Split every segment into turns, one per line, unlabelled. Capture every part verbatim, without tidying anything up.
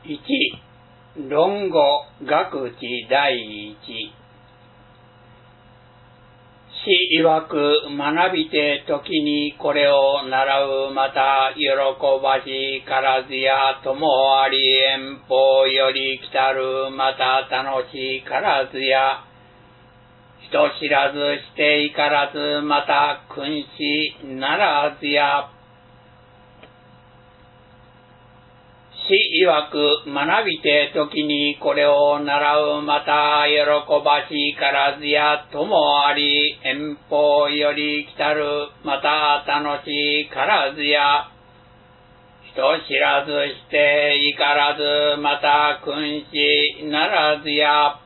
いち. 論語学知第一。師曰く学びて時にこれを習う、また喜ばしからずや友あり遠方より来たる、また楽しからずや人知らずしていからず、また君子ならずや。師曰く学びて時にこれを習う、また喜ばしからずや友あり遠方より来たる、また楽しからずや人知らずしていからず、また君子ならずや。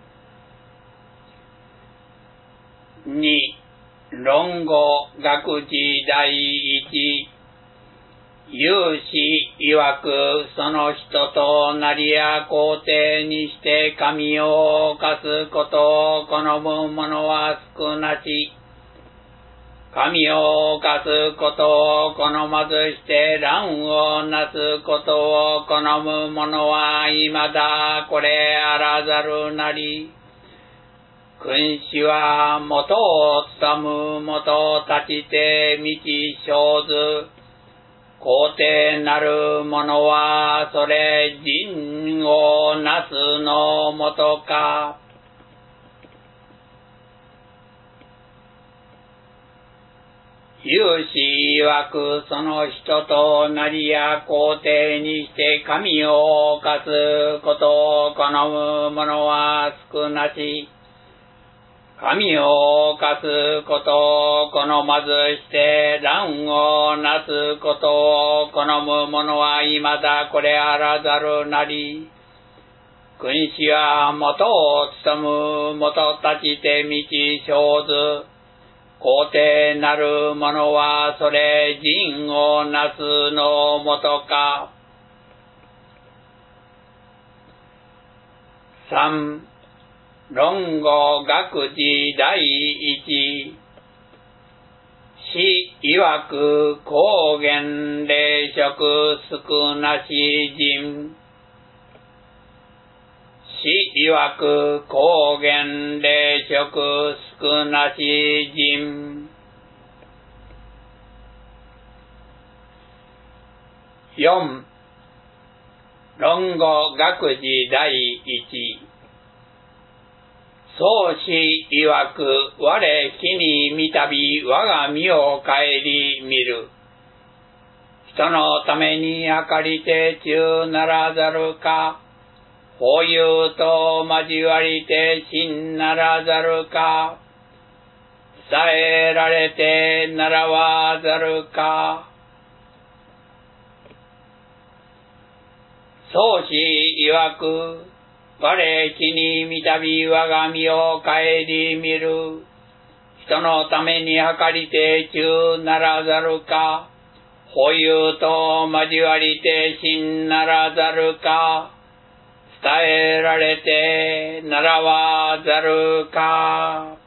に. 論語学知第一。有志曰くその人となりや皇帝にして神を犯すことを好む者は少なし、神を犯すことを好まずして乱をなすことを好む者はいまだこれあらざるなり。君子は元を務む元立ちて道生ず、皇帝なる者はそれ仁をなすのもとか。有志曰くその人となりや皇帝にして神を犯すことを好む者は少なし、神を犯すことを好まずして乱をなすことを好む者はいまだこれあらざるなり。君子は元を務む元立ちて道生ず、皇帝なる者はそれ仁をなすのもとか。さん. 論語学知第一。師曰く公言礼職少なし人。師曰く公言礼職少なし人。よん. 論語学知第一。宗師曰く我日に見たび我が身を顧みる。人のために計りて忠ならざるか、法友と交わりて信ならざるか、伝えられて習わざるか。宗師曰く我日に見たび我が身を顧みる。人のために計りて忠ならざるか、法友と交わりて信ならざるか、伝えられて習わざるか。